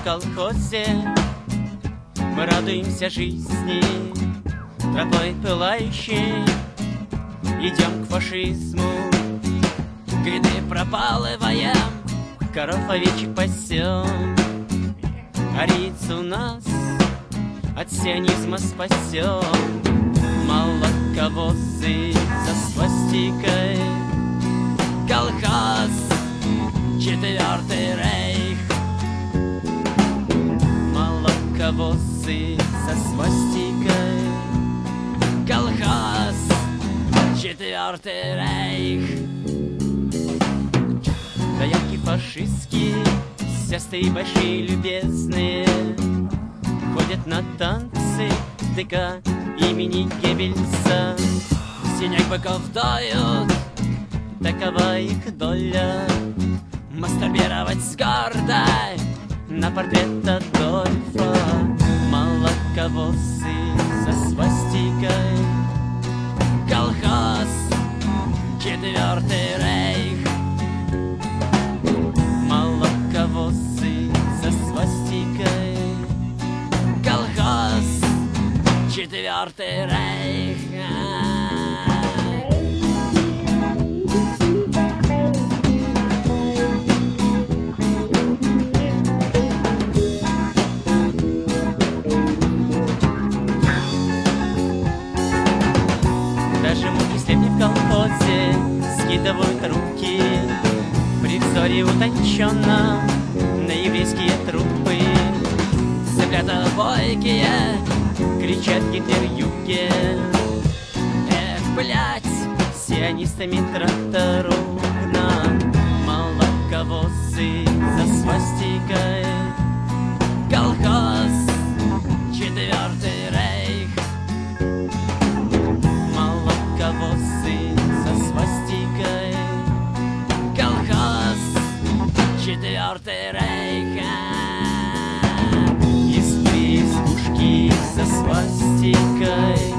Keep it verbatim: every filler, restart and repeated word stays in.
колхозе мы радуемся жизни, тропой пылающей идем к фашизму. Гряды пропалываем, коров овечек пасем, арийцу нас от сионизма спасем. Молоковозы за свастикой, колхоз, четвертый рейх. Молоковозы за свастикой, колхоз, четвертый рейх. Доярки фашистские, сестры большие любезные, ходят на танцы ДК имени Геббельса. В сенях быков дают, такова их доля, мастурбировать с гордой на портрет Адольфа. Молоковозы за свастикой, колхоз, четвертый рейх. Молоковозы за свастикой, колхоз, четвертый рейх. Даже муки слепни в колхозе скидывают руки при взоре утонченном на еврейские трупы. Заклято-бойкие кричат Гитлер-юге. Эх, блядь, сионистами трактору нам. Молоковозы за свастикой, колхоз, четвертый рейх. Молоковозы за свастикой, колхоз, четвертый рейх. Из избушки за свастикой,